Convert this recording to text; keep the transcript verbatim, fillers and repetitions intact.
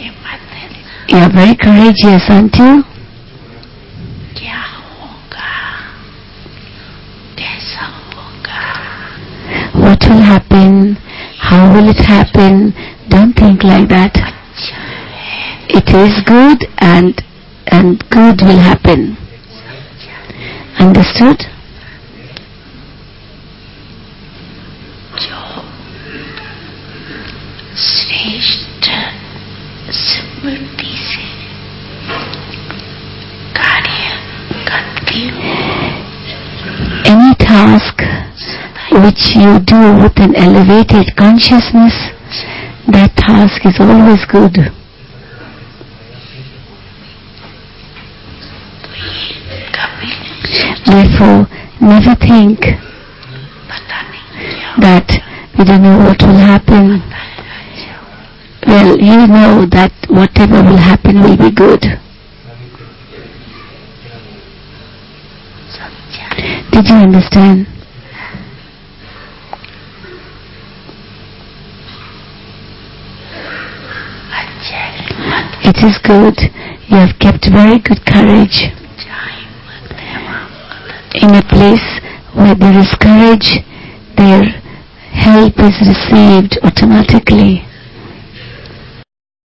You are very courageous, aren't you? What will happen? How will it happen? Don't think like that. It is good, and and good will happen. Understood? Any task which you do with an elevated consciousness, that task is always good. Therefore, never think that we don't know what will happen. Well, you know that whatever will happen will be good. Did you understand? It is good. You have kept very good courage. In a place where there is courage, their help is received automatically.